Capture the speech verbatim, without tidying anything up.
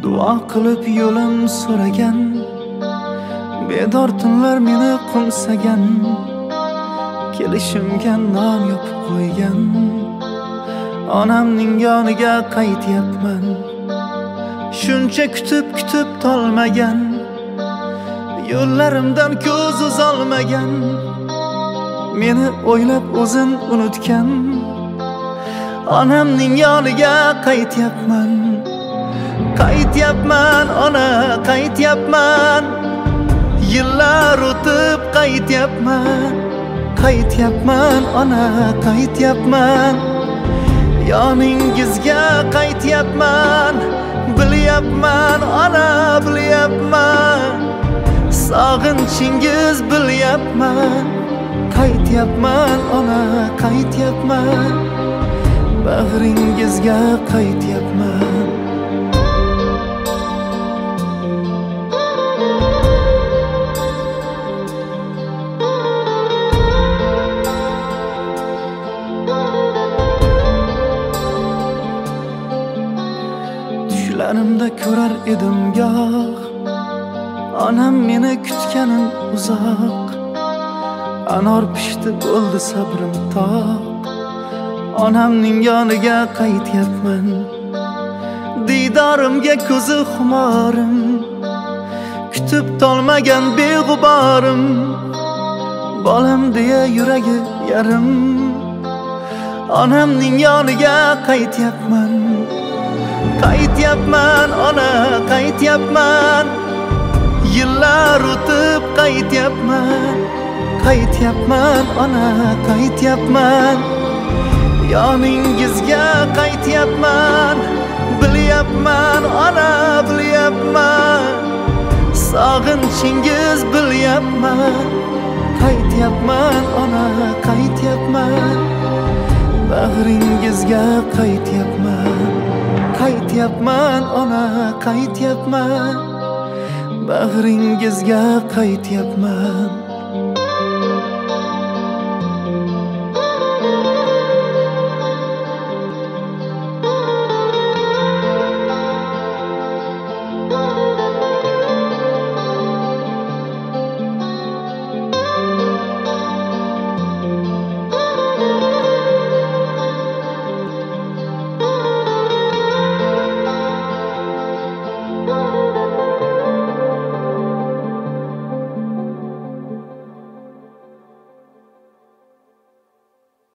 Duo qilib yo'lim so'ragan, bedor tunlar meni qo'msagan, kelishimga non yopib qo'ygan. Onamning yoniga qaytyapman, shuncha kutib kutib tolmagan, yo'llarimdan ko'z uzolmagan, meni o'ylab o'zin unutgan. Onamning yoniga qaytyapman, qaytyapman ona, qaytyapman. Yillar o'tib qaytyapman, qaytyapman ona, qaytyapman. Yoningizga qaytyapman, bilyapman ona, bilyapman. Sog'inchingiz bilyapman, qaytyapman ona, qaytyapman. Bag'ringizga qaytyapman. Tushlarimda ko'rar edim goh, onam meni kutganim uzoq. Anor pishdi bo'ldi sabrim toq, onamning yoniga qaytyapman. Diydorimga ko'zi xumorim, kutib tolmagan beg'uborim. Bolam deya yuragi yarim, onamning yoniga qaytyapman. Qaytyapman ona, qaytyapman. Yillar o'tib qaytyapman, qaytyapman ona, qaytyapman. Yoningizga qaytyapman, bilyapman ona, bilyapman. Sog'inchingiz bilyapman, qaytyapman ona, qaytyapman. Bag'ringizga qaytyapman, qaytyapman ona, qaytyapman. Bag'ringizga qaytyapman.